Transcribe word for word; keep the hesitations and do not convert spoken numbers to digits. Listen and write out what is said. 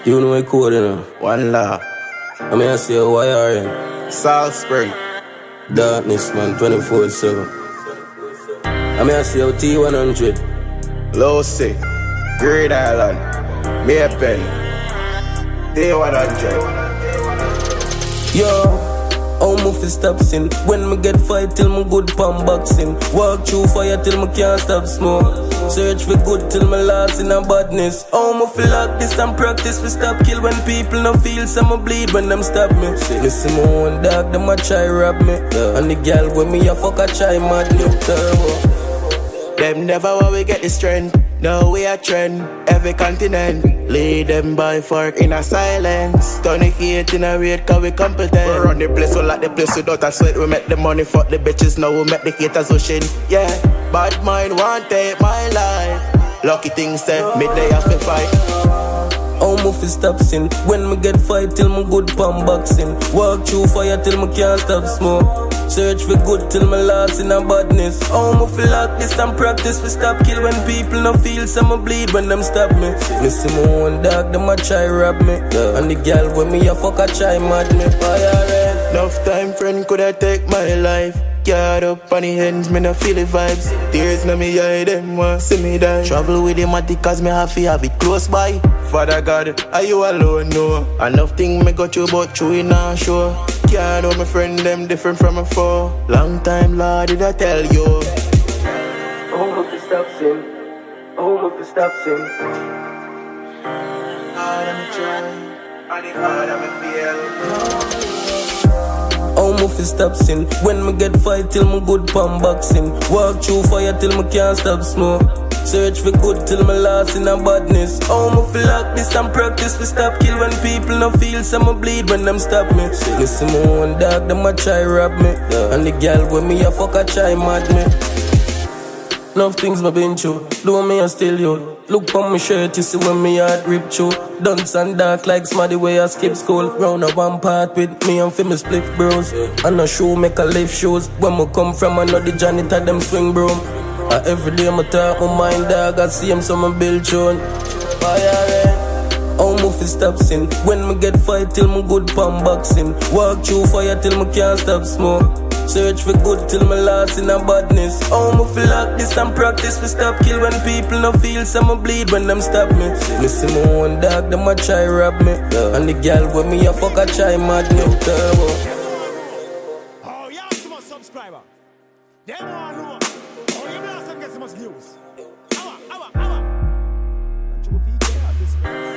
You know what code, you know? One law. I mean, I say, why are you? South Spring. Darkness, man, twenty-four seven. I mean, I say, T one hundred. Low C. Great Island. Maypen. T one hundred. Yo. How me fi stop sin? When me get fight till me good pan boxing. Walk through fire till me can't stop smoke. Search for good till me lost in a badness. How me fi lock this and practice fi stop kill when people no feel some me bleed when them stop me. Me see my own dog, them a try rob me. Yeah. And the girl when me a fuck a try mad me turbo. Them never want we get the strength. No, we a trend, every continent. Lead them by fork in a silence. Tourniquet in a raid cause we competent. We run the place, we like the place without a sweat. We make the money, fuck the bitches, now we make the haters wishing. Yeah, bad mind won't take my life. Lucky things say, midday have to fight. How me fi stop sin? When me get fight till me good pan boxing. Walk through fire till me can't stop smoke. Search for good till me lost in a badness. How me fi lock this and practice fi stop kill when people no feel some me bleed when them stop me. Me see my own dog, them a try rob me. Yeah. And the girl when me a fuck a try mad me. Fire enough time friend coulda take my life. Card up on the ends, me no feel the vibes. Tears na me eye, them want see me die. Travel with him at the cause me have to have it close by. Father God, are you alone? No. Enough thing me go through but through it now sure. Can't know my friend them different from a foe. Long time Lord did I tell you. Oh me fi stop sin. Oh me fi stop sin. Hard I'm trying, and the hard I'm feel. How me fi stop sin? When me get fight till me good pan boxing. Walk through fire till me can't stop smoke. Search for good till me lost in a badness. How me fi lock this and practice fi stop kill when people no feel some me bleed when them stop me. Me see my own dog, them a try rob me. Yeah. And the girl when me a fuck a try mad me. Enough things me been through, though me a still you. Look on my shirt, you see when me heart rip through. Dunce and dark like smarty way I skip school. Round a one part with me and famous split bros. And a show make a life shows. When me come from, I know the janitor them swing broom. Uh, every day me talk my mind dog, I see him so me build tune. Fire how me fi stop sin? When me get fight till me good pan boxing. Walk through fire till me can't stop smoke. Search for good till me lost in a badness. How me fi lock this and practice fi stop kill when people no feel some me bleed when them stop me. Me see my own dog, them a try rob me. Yeah. And the girl when me a fuck a try mad me turbo. Oh, you have so much subscriber. Them want know. Oh, you blast and get so much views. Awa, awa, awa. Don't you go feed them at this place.